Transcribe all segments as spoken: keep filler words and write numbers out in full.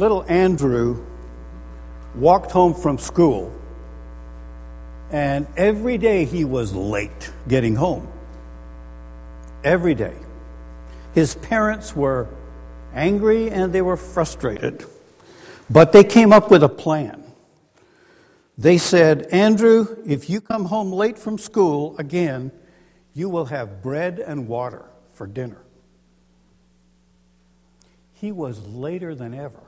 little Andrew walked home from school, and every day he was late getting home. Every day. His parents were angry and they were frustrated, but they came up with a plan. They said, Andrew, if you come home late from school again, you will have bread and water for dinner. He was later than ever.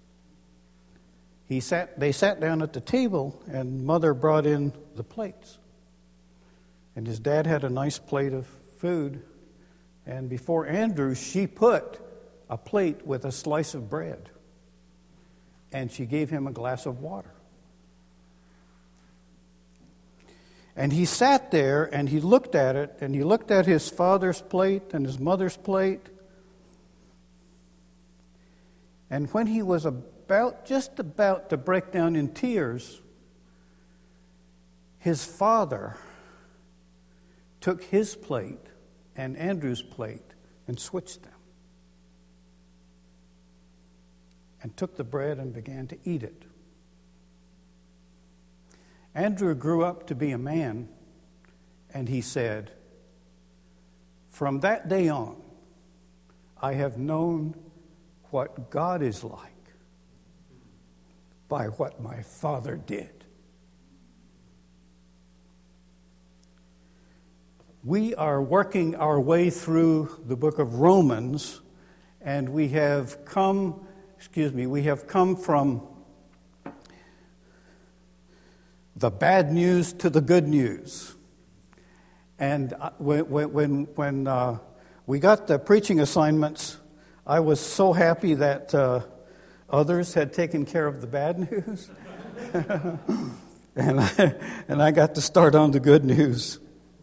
He sat. They sat down at the table, and Mother brought in the plates. And his dad had a nice plate of food. And before Andrew, she put a plate with a slice of bread. And she gave him a glass of water. And he sat there, and he looked at it, and he looked at his father's plate and his mother's plate. And when he was about, just about to break down in tears, his father took his plate and Andrew's plate and switched them. And took the bread and began to eat it. Andrew grew up to be a man, and he said, from that day on, I have known what God is like by what my father did. We are working our way through the book of Romans, and we have come, excuse me, we have come from the bad news to the good news. And when when when uh, we got the preaching assignments, I was so happy that uh, others had taken care of the bad news, and I, and I got to start on the good news.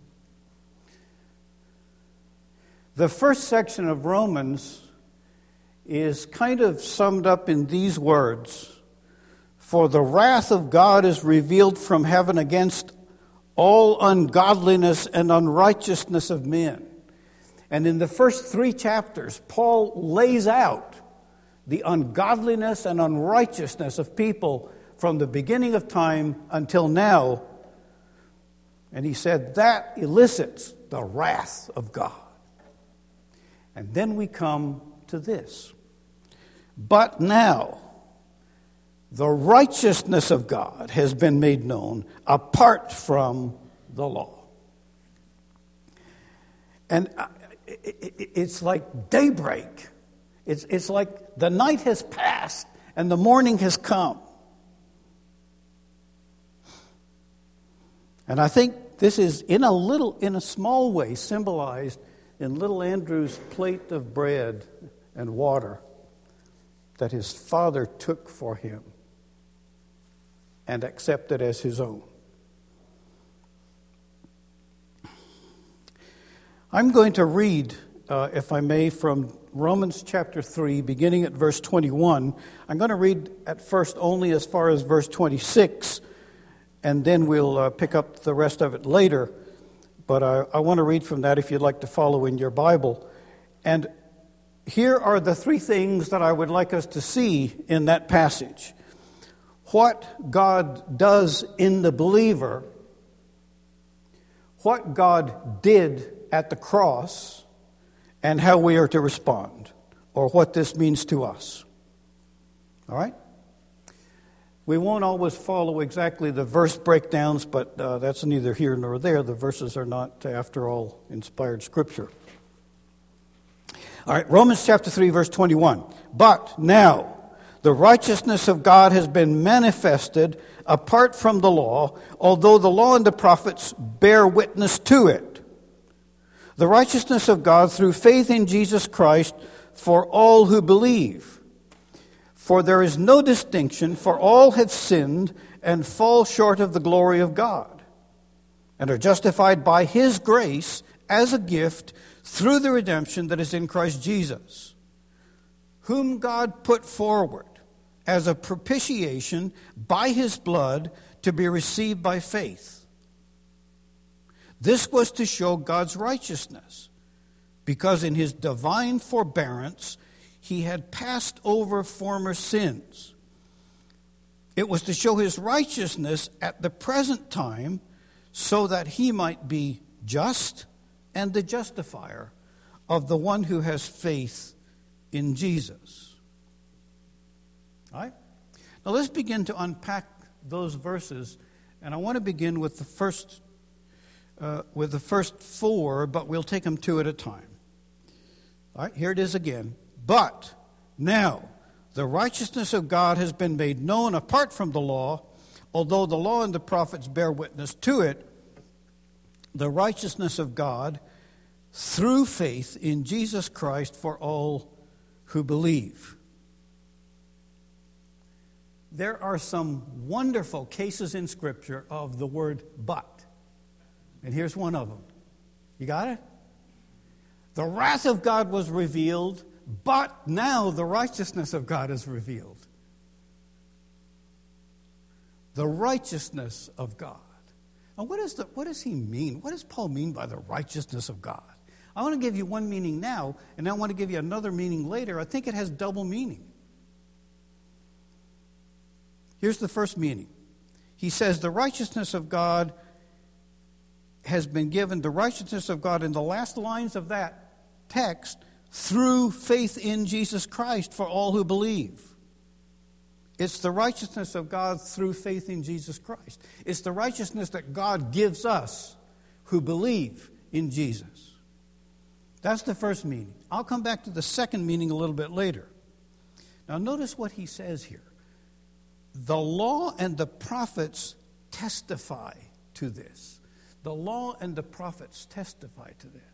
The first section of Romans is kind of summed up in these words. For the wrath of God is revealed from heaven against all ungodliness and unrighteousness of men. And in the first three chapters, Paul lays out the ungodliness and unrighteousness of people from the beginning of time until now. And he said that elicits the wrath of God. And then we come to this. But now, the righteousness of God has been made known apart from the law. And it's like daybreak. It's, it's like the night has passed and the morning has come. And I think this is in a little, in a small way, symbolized in little Andrew's plate of bread and water that his father took for him and accepted as his own. I'm going to read, uh, if I may, from Romans chapter three, beginning at verse twenty-one. I'm going to read at first only as far as verse twenty-six, and then we'll uh, pick up the rest of it later. But I, I want to read from that if you'd like to follow in your Bible. And here are the three things that I would like us to see in that passage. What God does in the believer, what God did at the cross, and how we are to respond, or what this means to us. All right? We won't always follow exactly the verse breakdowns, but uh, that's neither here nor there. The verses are not, after all, inspired scripture. All right, Romans chapter three, verse twenty-one. But now, the righteousness of God has been manifested apart from the law, although the law and the prophets bear witness to it. The righteousness of God through faith in Jesus Christ for all who believe. For there is no distinction, for all have sinned and fall short of the glory of God, and are justified by His grace as a gift through the redemption that is in Christ Jesus, whom God put forward as a propitiation by His blood to be received by faith. This was to show God's righteousness, because in His divine forbearance he had passed over former sins. It was to show his righteousness at the present time, so that he might be just and the justifier of the one who has faith in Jesus. All right? Now let's begin to unpack those verses, and I want to begin with the first uh, with the first four, but we'll take them two at a time. All right, here it is again. But now the righteousness of God has been made known apart from the law, although the law and the prophets bear witness to it, the righteousness of God through faith in Jesus Christ for all who believe. There are some wonderful cases in Scripture of the word but. And here's one of them. You got it? The wrath of God was revealed, but now the righteousness of God is revealed. The righteousness of God. Now, what, is the, what does he mean? What does Paul mean by the righteousness of God? I want to give you one meaning now, and I want to give you another meaning later. I think it has double meaning. Here's the first meaning. He says the righteousness of God has been given, the righteousness of God in the last lines of that text, through faith in Jesus Christ for all who believe. It's the righteousness of God through faith in Jesus Christ. It's the righteousness that God gives us who believe in Jesus. That's the first meaning. I'll come back to the second meaning a little bit later. Now notice what he says here. The law and the prophets testify to this. The law and the prophets testify to this.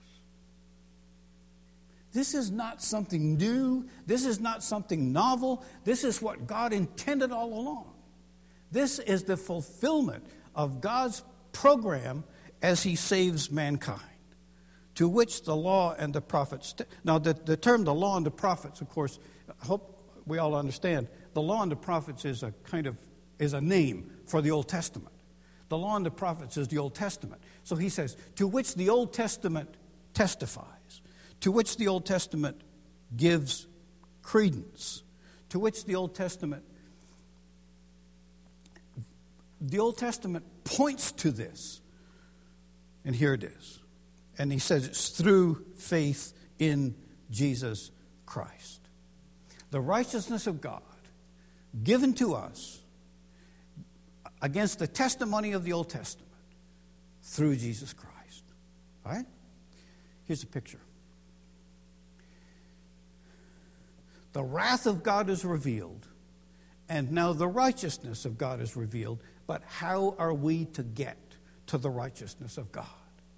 This is not something new. This is not something novel. This is what God intended all along. This is the fulfillment of God's program as he saves mankind, to which the law and the prophets... Te- now, the, the term the law and the prophets, of course, I hope we all understand, the law and the prophets is a kind of is a name for the Old Testament. The law and the prophets is the Old Testament. So he says, to which the Old Testament testifies, to which the Old Testament gives credence, to which the Old Testament, the Old Testament points to this. And here it is. And he says it's through faith in Jesus Christ. The righteousness of God given to us against the testimony of the Old Testament through Jesus Christ. All right? Here's a picture. The wrath of God is revealed, and now the righteousness of God is revealed. But how are we to get to the righteousness of God?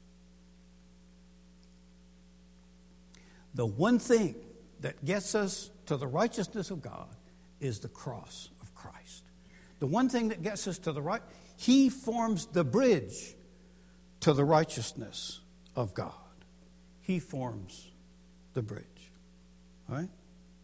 The one thing that gets us to the righteousness of God is the cross of Christ. The one thing that gets us to the right, he forms the bridge to the righteousness of God. He forms the bridge. All right?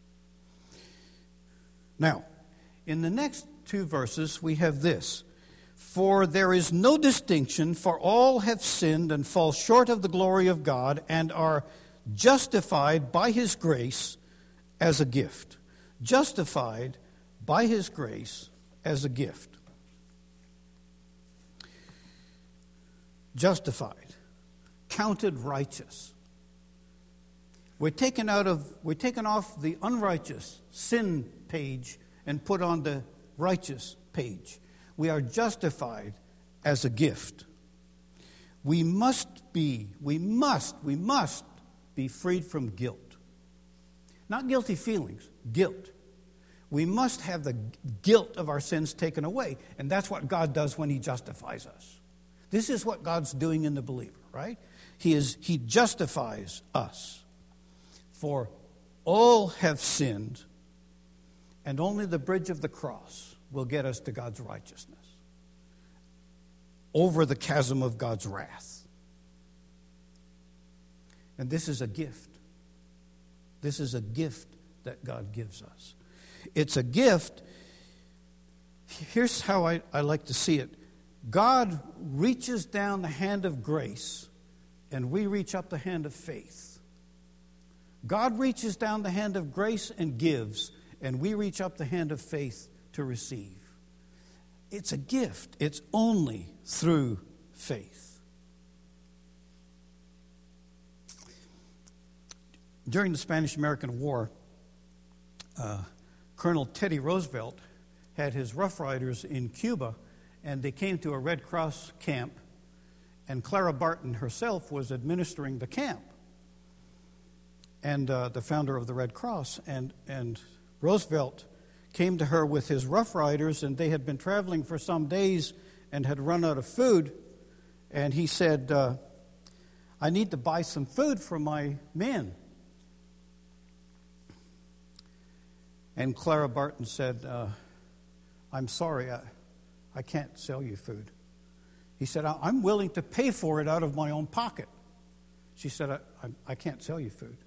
Now, in the next two verses, we have this. For there is no distinction, for all have sinned and fall short of the glory of God and are justified by his grace as a gift. Justified by his grace as a gift. Justified. Counted righteous. We're taken out of, we're taken off the unrighteous sin page and put on the righteous page. We are justified as a gift. We must be, we must, we must be freed from guilt. Not guilty feelings, guilt. We must have the guilt of our sins taken away. And that's what God does when he justifies us. This is what God's doing in the believer, right? He is he justifies us. For all have sinned, and only the bridge of the cross will get us to God's righteousness. Over the chasm of God's wrath. And this is a gift. This is a gift that God gives us. It's a gift. Here's how I, I like to see it. God reaches down the hand of grace, and we reach up the hand of faith. God reaches down the hand of grace and gives, and we reach up the hand of faith to receive. It's a gift. It's only through faith. During the Spanish-American War, uh, Colonel Teddy Roosevelt had his Rough Riders in Cuba, and they came to a Red Cross camp, and Clara Barton herself was administering the camp, and uh, the founder of the Red Cross, and, and Roosevelt came to her with his Rough Riders, and they had been traveling for some days and had run out of food, and he said, uh, I need to buy some food for my men. And Clara Barton said, uh, I'm sorry, I, I can't sell you food. He said, I'm willing to pay for it out of my own pocket. She said, I, I, I can't sell you food.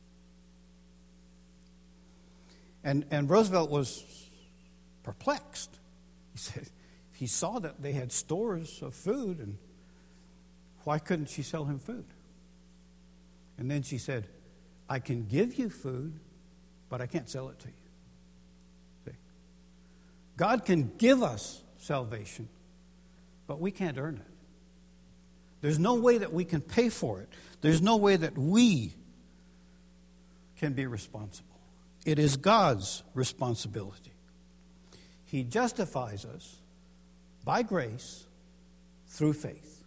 And, and Roosevelt was perplexed. He said, he saw that they had stores of food, and why couldn't she sell him food? And then she said, I can give you food, but I can't sell it to you. See? God can give us salvation, but we can't earn it. There's no way that we can pay for it. There's no way that we can be responsible. It is God's responsibility. He justifies us by grace through faith.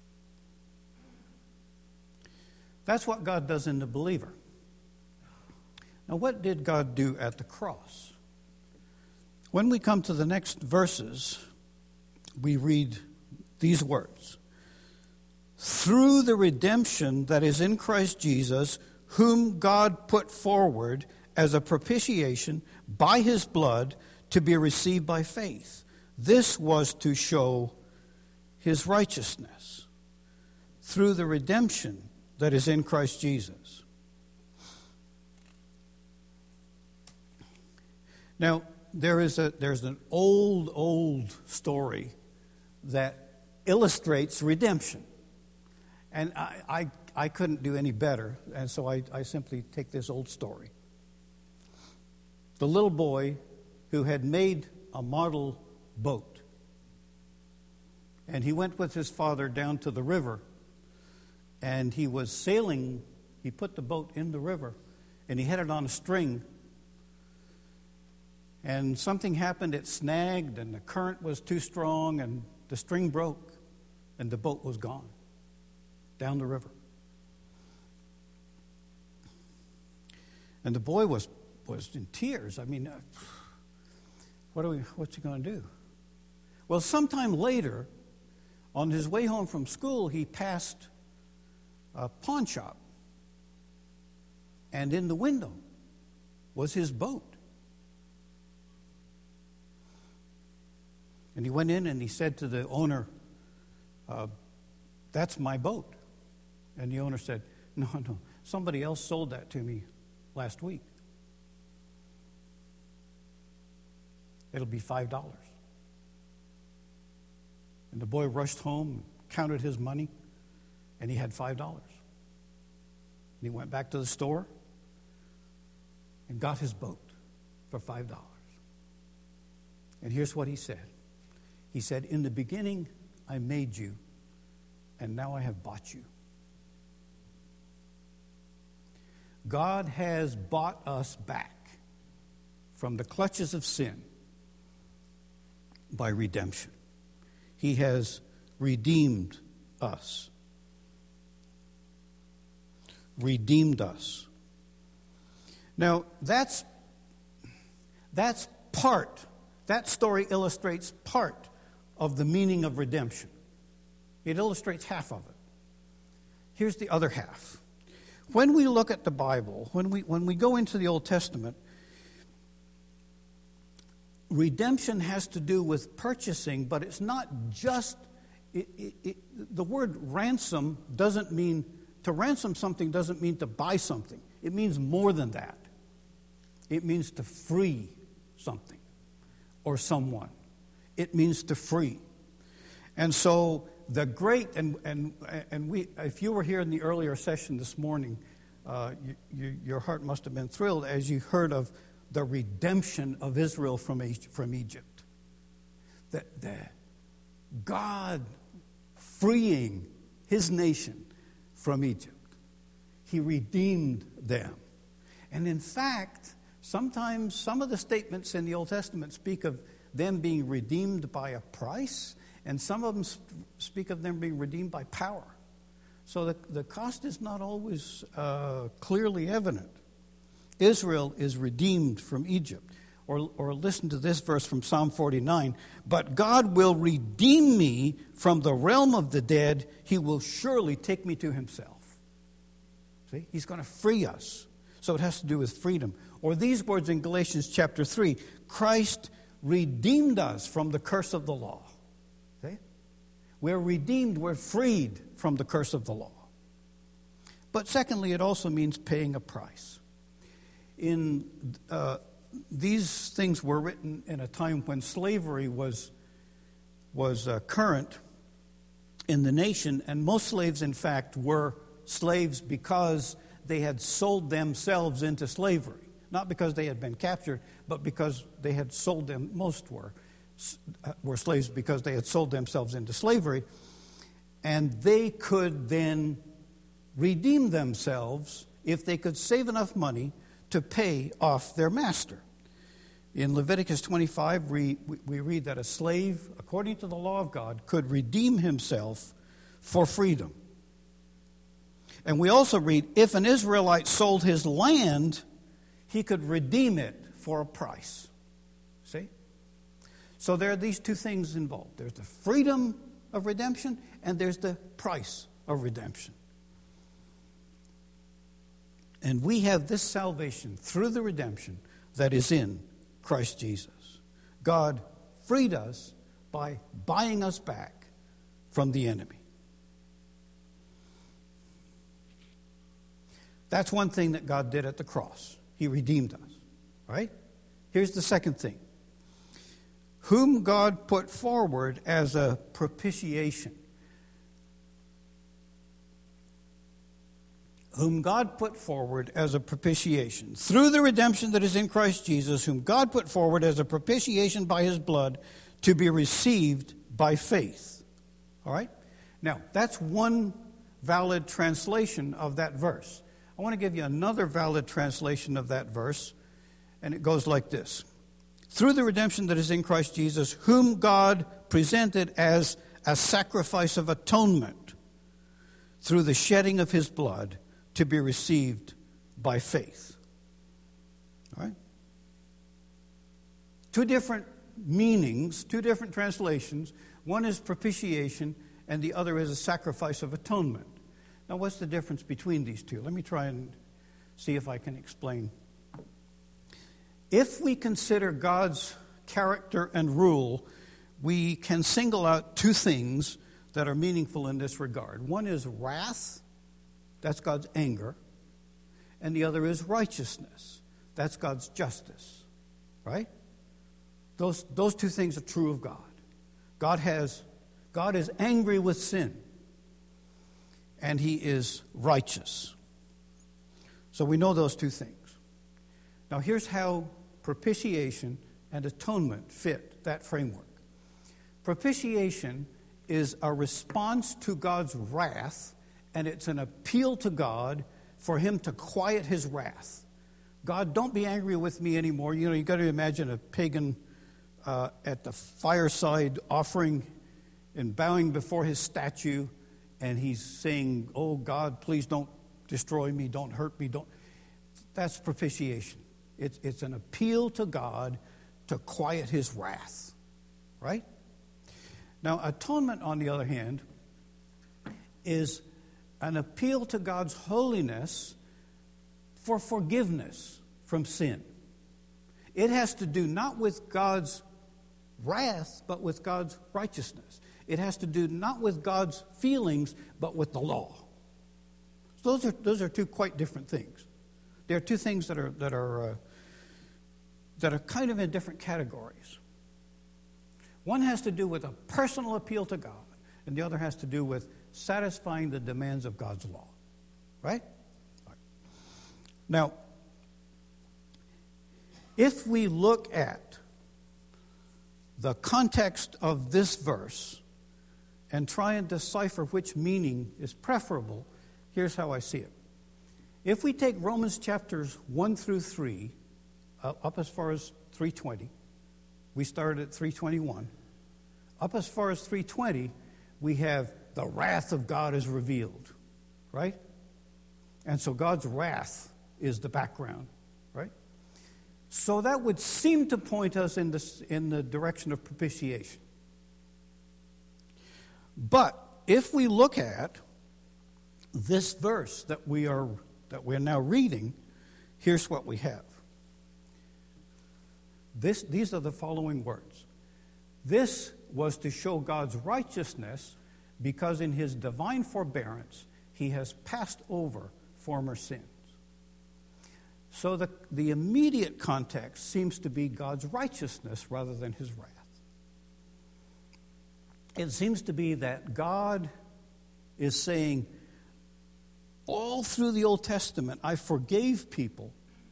That's what God does in the believer. Now, what did God do at the cross? When we come to the next verses, we read these words. Through the redemption that is in Christ Jesus, whom God put forward as a propitiation by his blood to be received by faith. This was to show his righteousness through the redemption that is in Christ Jesus. Now, there is a there's an old, old story that illustrates redemption. And I, I, I couldn't do any better, and so I, I simply take this old story. The little boy who had made a model boat. And he went with his father down to the river, and he was sailing. He put the boat in the river, and he had it on a string. And something happened, it snagged, and the current was too strong, and the string broke, and the boat was gone down the river. And the boy was was in tears. I mean, uh, what are we? What's he going to do? Well, sometime later, on his way home from school, he passed a pawn shop, and in the window was his boat. And he went in and he said to the owner, uh, "That's my boat." And the owner said, "No, no, somebody else sold that to me last week. It'll be five dollars. And the boy rushed home, counted his money, and he had five dollars. And he went back to the store and got his boat for five dollars. And here's what he said. He said, "In the beginning, I made you, and now I have bought you." God has bought us back from the clutches of sin by redemption. He has redeemed us. Redeemed us. Now, that's that's part, that story illustrates part of the meaning of redemption. It illustrates half of it. Here's the other half. When we look at the Bible, when we when we go into the Old Testament, redemption has to do with purchasing, but it's not just, it, it, it, the word ransom doesn't mean, to ransom something doesn't mean to buy something. It means more than that. It means to free something or someone. It means to free. And so the great, and and and we, if you were here in the earlier session this morning, uh, you, you, your heart must have been thrilled as you heard of the redemption of Israel from, from Egypt. The, the God freeing his nation from Egypt. He redeemed them. And in fact, sometimes some of the statements in the Old Testament speak of them being redeemed by a price, and some of them speak of them being redeemed by power. So the, the cost is not always uh, clearly evident. Israel is redeemed from Egypt. Or, or listen to this verse from Psalm forty-nine. But God will redeem me from the realm of the dead. He will surely take me to himself. See, he's going to free us. So it has to do with freedom. Or these words in Galatians chapter three. Christ redeemed us from the curse of the law. See? We're redeemed, we're freed from the curse of the law. But secondly, it also means paying a price. In uh, these things were written in a time when slavery was, was uh, current in the nation, and most slaves, in fact, were slaves because they had sold themselves into slavery. Not because they had been captured, but because they had sold them, most were, were slaves because they had sold themselves into slavery. And they could then redeem themselves if they could save enough money to pay off their master. In Leviticus twenty-five, we, we read that a slave, according to the law of God, could redeem himself for freedom. And we also read, if an Israelite sold his land, he could redeem it for a price. See? So there are these two things involved. There's the freedom of redemption, and there's the price of redemption. And we have this salvation through the redemption that is in Christ Jesus. God freed us by buying us back from the enemy. That's one thing that God did at the cross. He redeemed us, right? Here's the second thing. Whom God put forward as a propitiation. Whom God put forward as a propitiation. Through the redemption that is in Christ Jesus, whom God put forward as a propitiation by his blood to be received by faith. All right? Now, that's one valid translation of that verse. I want to give you another valid translation of that verse, and it goes like this. Through the redemption that is in Christ Jesus, whom God presented as a sacrifice of atonement through the shedding of his blood to be received by faith. All right? Two different meanings, two different translations. One is propitiation, and the other is a sacrifice of atonement. Now, what's the difference between these two? Let me try and see if I can explain. If we consider God's character and rule, we can single out two things that are meaningful in this regard. One is wrath, that's God's anger, and the other is righteousness, that's God's justice, right? Those, those two things are true of God. God has, God is angry with sin, and he is righteous. So we know those two things. Now here's how propitiation and atonement fit that framework. Propitiation is a response to God's wrath, and it's an appeal to God for him to quiet his wrath. God, don't be angry with me anymore. You know, you've got to imagine a pagan uh, at the fireside offering and bowing before his statue, and he's saying, oh, God, please don't destroy me, don't hurt me. Don't. That's propitiation. It's, it's an appeal to God to quiet his wrath, right? Now, atonement, on the other hand, is an appeal to God's holiness for forgiveness from sin. It has to do not with God's wrath, but with God's righteousness. It has to do not with God's feelings, but with the law. So those are those are two quite different things. There are two things that are that are uh, that are kind of in different categories. One has to do with a personal appeal to God, and the other has to do with satisfying the demands of God's law. Right? Right. Now, if we look at the context of this verse and try and decipher which meaning is preferable, here's how I see it. If we take Romans chapters one through three, uh, up as far as three twenty, we started at three twenty-one, up as far as three twenty, we have the wrath of God is revealed, right? And so God's wrath is the background, right? So that would seem to point us in, this, in the direction of propitiation. But if we look at this verse that we are that we're now reading, here's what we have. This, these are the following words. This was to show God's righteousness because in his divine forbearance he has passed over former sins. So the, the immediate context seems to be God's righteousness rather than his wrath. It seems to be that God is saying, all through the Old Testament, I forgave people,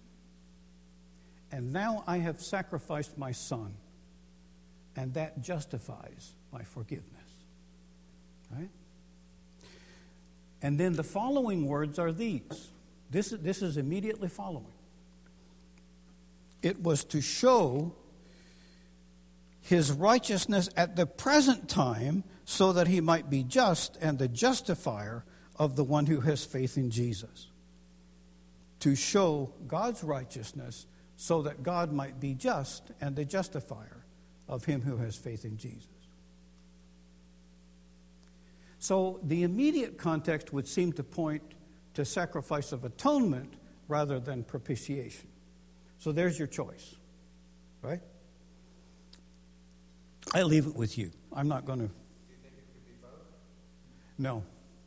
and now I have sacrificed my son, and that justifies my forgiveness. Right? And then the following words are these. This, this is immediately following. It was to show his righteousness at the present time so that he might be just and the justifier of the one who has faith in Jesus. To show God's righteousness so that God might be just and the justifier of him who has faith in Jesus. So the immediate context would seem to point to sacrifice of atonement rather than propitiation. So there's your choice, right? I leave it with you. I'm not going to. Do you think it could be both? No.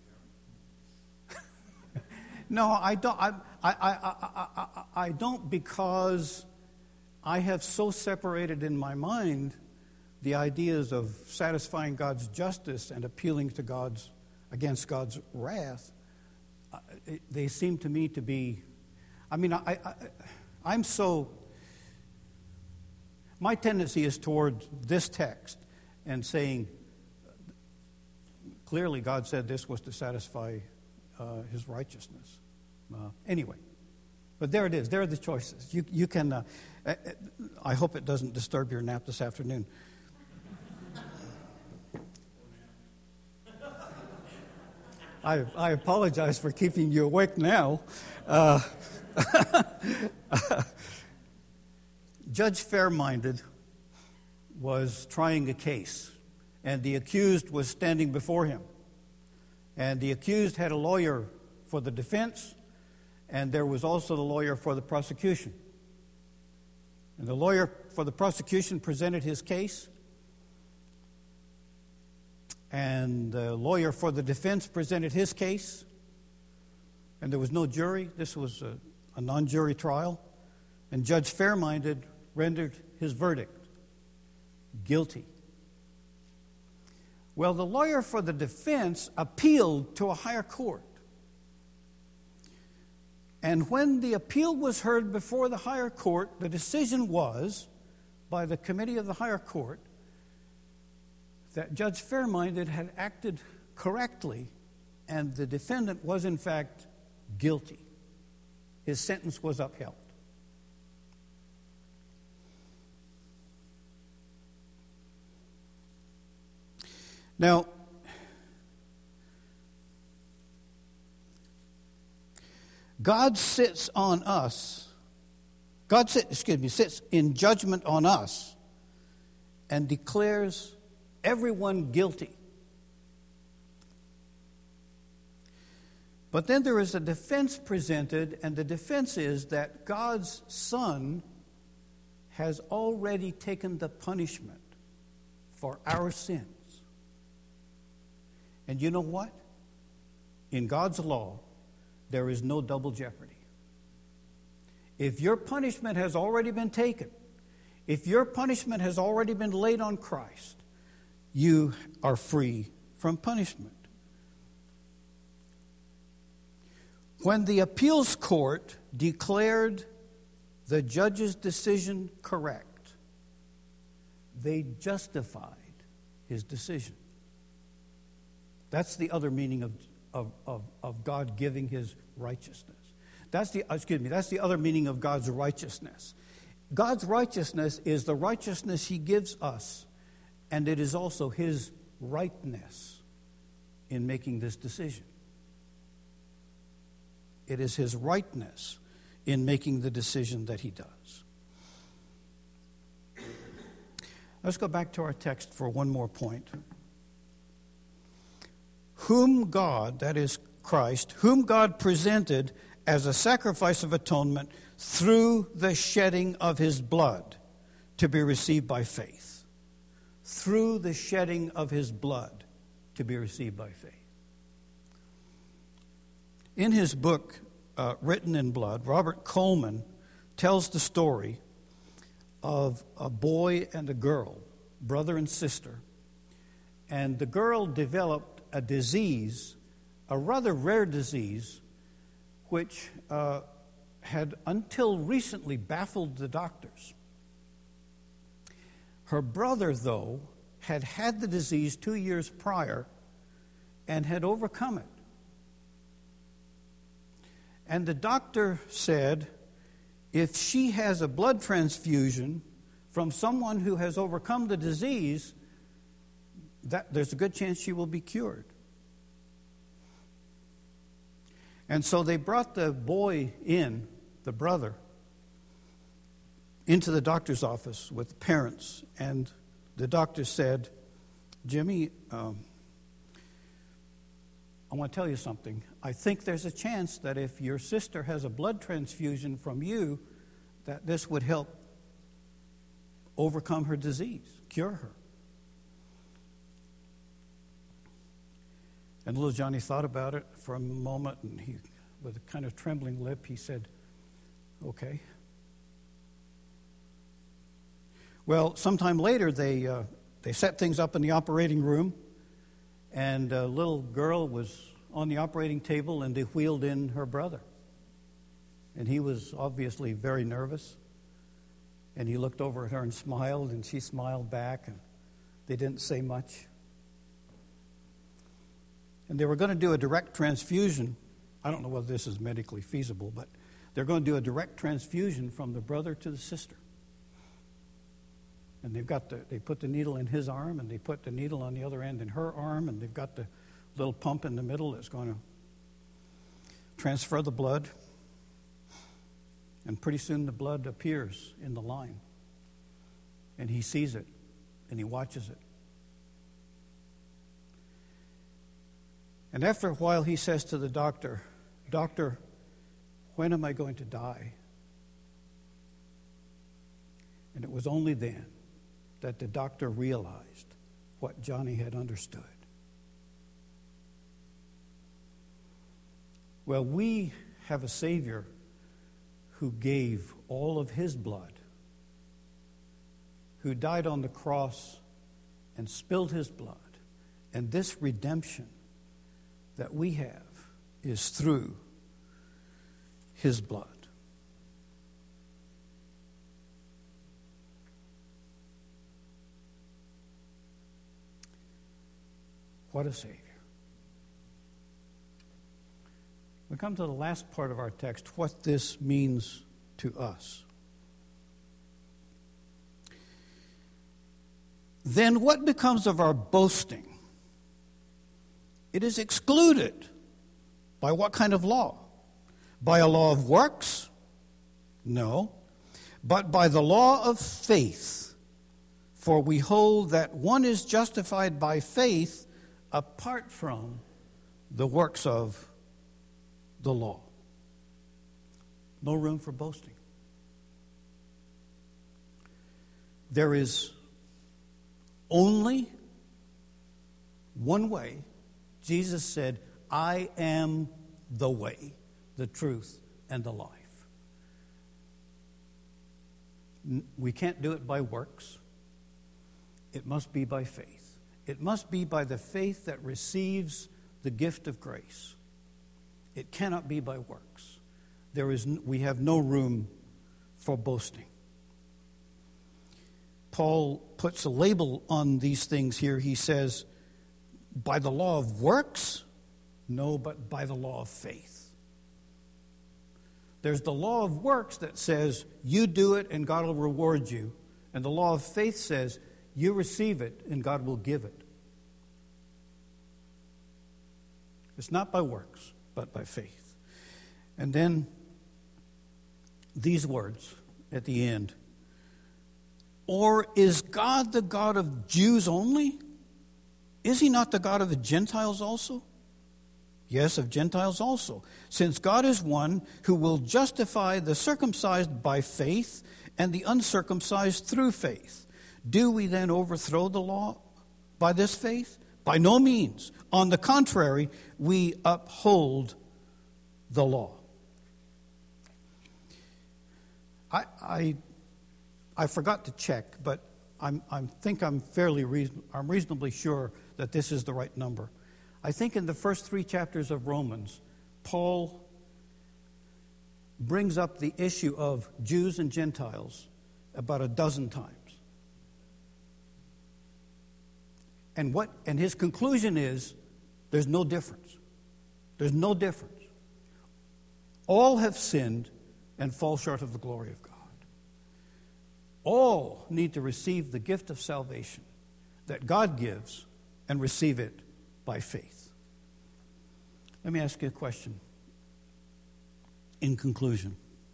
No, I don't. I, I, I, I, I, I don't because I have so separated in my mind the ideas of satisfying God's justice and appealing to God's against God's wrath. Uh, it, they seem to me to be. I mean, I, I, I'm so. My tendency is toward this text and saying, clearly God said this was to satisfy uh, his righteousness. Uh, anyway, but there it is. There are the choices. You, you can, uh, I hope it doesn't disturb your nap this afternoon. I, I apologize for keeping you awake now. Uh, Judge Fairminded was trying a case, and the accused was standing before him. And the accused had a lawyer for the defense, and there was also the lawyer for the prosecution. And the lawyer for the prosecution presented his case, and the lawyer for the defense presented his case, and there was no jury. This was a, a non-jury trial, and Judge Fairminded rendered his verdict, guilty. Well, the lawyer for the defense appealed to a higher court. And when the appeal was heard before the higher court, the decision was, by the committee of the higher court, that Judge Fairminded had acted correctly and the defendant was in fact guilty. His sentence was upheld. Now, God sits on us. God sits, excuse me, sits in judgment on us and declares everyone guilty. But then there is a defense presented, and the defense is that God's Son has already taken the punishment for our sins. And you know what? In God's law, there is no double jeopardy. If your punishment has already been taken, if your punishment has already been laid on Christ, you are free from punishment. When the appeals court declared the judge's decision correct, they justified his decision. That's the other meaning of, of, of, of God giving his righteousness. That's the, excuse me, that's the other meaning of God's righteousness. God's righteousness is the righteousness he gives us, and it is also his rightness in making this decision. It is his rightness in making the decision that he does. Let's go back to our text for one more point. Whom God, that is Christ, whom God presented as a sacrifice of atonement through the shedding of his blood to be received by faith. Through the shedding of his blood to be received by faith. In his book, uh, Written in Blood, Robert Coleman tells the story of a boy and a girl, brother and sister. And the girl developed a disease, a rather rare disease, which uh, had until recently baffled the doctors. Her brother, though, had had the disease two years prior and had overcome it. And the doctor said, if she has a blood transfusion from someone who has overcome the disease, that there's a good chance she will be cured. And so they brought the boy in, the brother, into the doctor's office with the parents. And the doctor said, Jimmy, um, I want to tell you something. I think there's a chance that if your sister has a blood transfusion from you, that this would help overcome her disease, cure her. And little Johnny thought about it for a moment, and he, with a kind of trembling lip, he said, okay. Well, sometime later, they uh, they set things up in the operating room, and a little girl was on the operating table, and they wheeled in her brother. And he was obviously very nervous, and he looked over at her and smiled, and she smiled back, and they didn't say much. And they were going to do a direct transfusion. I don't know whether this is medically feasible, but they're going to do a direct transfusion from the brother to the sister. And they've got the, they put the needle in his arm, and they put the needle on the other end in her arm, and they've got the little pump in the middle that's going to transfer the blood. And pretty soon the blood appears in the line. And he sees it, and he watches it. And after a while, he says to the doctor, Doctor, when am I going to die? And it was only then that the doctor realized what Johnny had understood. Well, we have a Savior who gave all of his blood, who died on the cross and spilled his blood. And this redemption that we have is through his blood. What a Savior. We come to the last part of our text, what this means to us. Then what becomes of our boasting? It is excluded. By what kind of law? By a law of works? No. But by the law of faith. For we hold that one is justified by faith apart from the works of the law. No room for boasting. There is only one way. Jesus said, I am the way, the truth, and the life. We can't do it by works. It must be by faith. It must be by the faith that receives the gift of grace. It cannot be by works. There is, we have no room for boasting. Paul puts a label on these things here. He says, by the law of works? No, but by the law of faith. There's the law of works that says you do it and God will reward you. And the law of faith says you receive it and God will give it. It's not by works, but by faith. And then these words at the end. Or is God the God of Jews only? Is he not the God of the Gentiles also? Yes, of Gentiles also. Since God is one who will justify the circumcised by faith and the uncircumcised through faith. Do we then overthrow the law by this faith? By no means. On the contrary, we uphold the law. I... I I forgot to check, but I'm, I think I'm fairly reason, I'm reasonably sure that this is the right number. I think in the first three chapters of Romans, Paul brings up the issue of Jews and Gentiles about a dozen times. And what and his conclusion is there's no difference. There's no difference. All have sinned and fall short of the glory of God. All need to receive the gift of salvation that God gives and receive it by faith. Let me ask you a question in conclusion.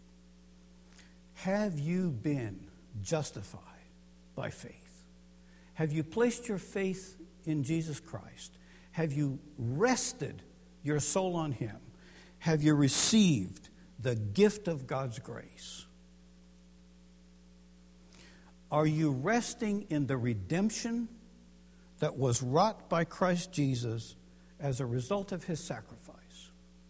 Have you been justified by faith? Have you placed your faith in Jesus Christ? Have you rested your soul on him? Have you received the gift of God's grace? Are you resting in the redemption that was wrought by Christ Jesus as a result of his sacrifice?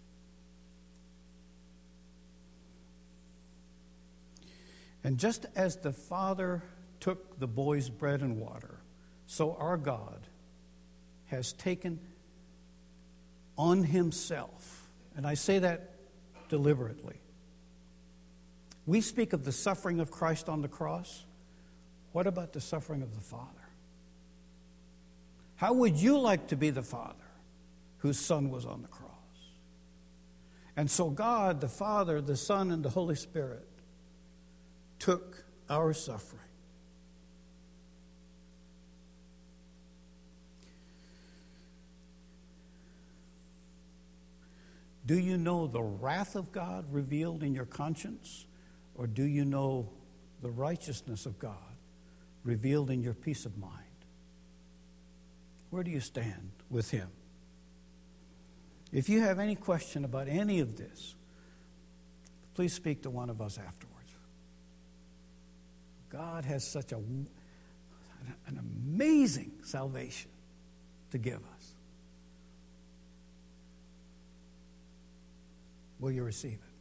And just as the Father took the boy's bread and water, so our God has taken on himself, and I say that deliberately. We speak of the suffering of Christ on the cross. What about the suffering of the Father? How would you like to be the Father whose Son was on the cross? And so God, the Father, the Son, and the Holy Spirit took our suffering. Do you know the wrath of God revealed in your conscience? Or do you know the righteousness of God revealed in your peace of mind? Where do you stand with him? If you have any question about any of this, please speak to one of us afterwards. God has such a, an amazing salvation to give us. Will you receive it?